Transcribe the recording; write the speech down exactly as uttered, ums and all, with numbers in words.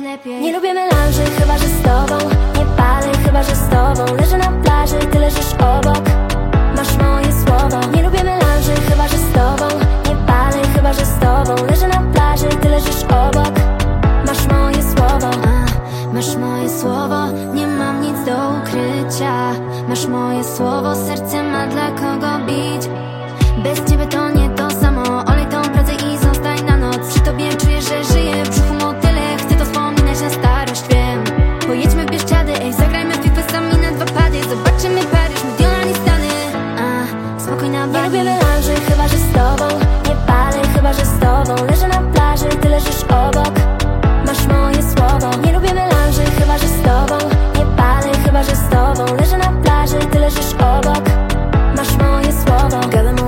najlepiej. Nie lubię melanży, chyba że z tobą. Nie palę, chyba że z tobą. Leżę na plaży, ty leżysz obok. Masz moje słowo. Nie lubię melanży, chyba że z tobą. Nie palę, chyba że z tobą. Leżę na plaży, ty leżysz obok. Masz moje słowo. A, masz moje słowo. Nie mam nic do ukrycia. Masz moje słowo. Serce ma dla kogo bić. Bez ciebie to nie to samo. Olej tą pracę i zostań na noc. Przy tobie czuję, że żyję. W brzuchu motyle, chcę to wspominać na starość, wiem. Pojedźmy w Bieszczady, ej, zagrajmy w FIFA sami na dwa pady. Zobaczymy Paryż, Mediolany, Stany. A, spokojna Bali. Nie lubię melanży, chyba że z tobą. Nie palę, chyba że z tobą. Leżę na plaży, ty leżysz obok. Masz moje słowo. Nie lubię melanży, chyba że z tobą. Nie palę, chyba że z tobą. Leżę na plaży, ty leżysz obok. Masz moje słowo. Gadam o